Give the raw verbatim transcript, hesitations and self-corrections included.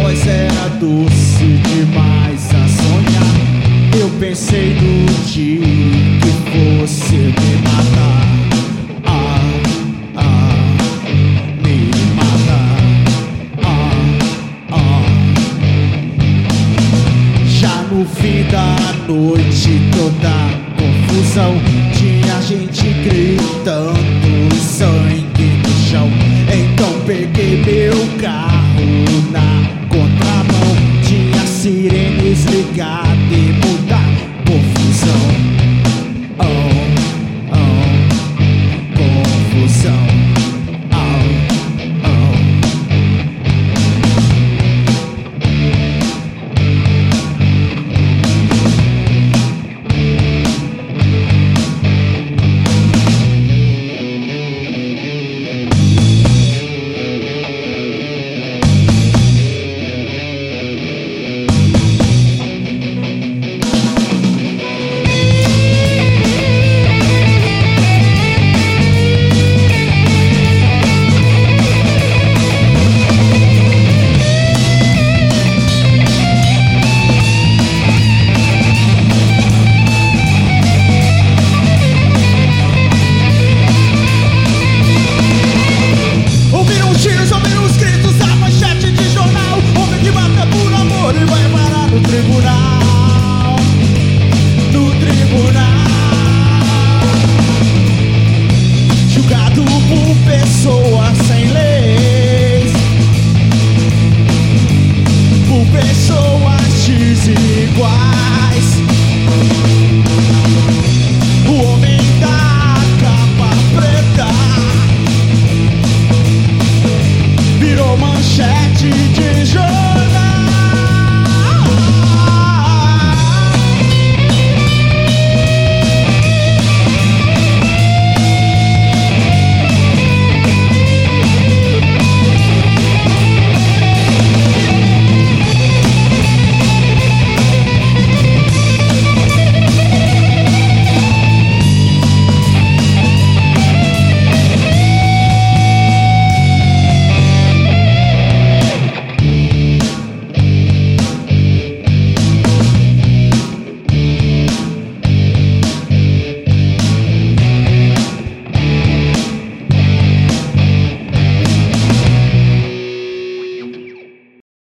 voz era doce demais a sonhar. Eu pensei no dia que fosse me matar. Ah, ah, me matar. Ah, ah. Já no fim da noite, toda confusão, tinha gente gritando, sangue no chão. Então peguei meu carro na contramão, tinha sirenes ligadas e muita confusão. Oh, oh, confusão. Oh, oh. No tribunal, julgado por pessoas sem leis, por pessoas desiguais.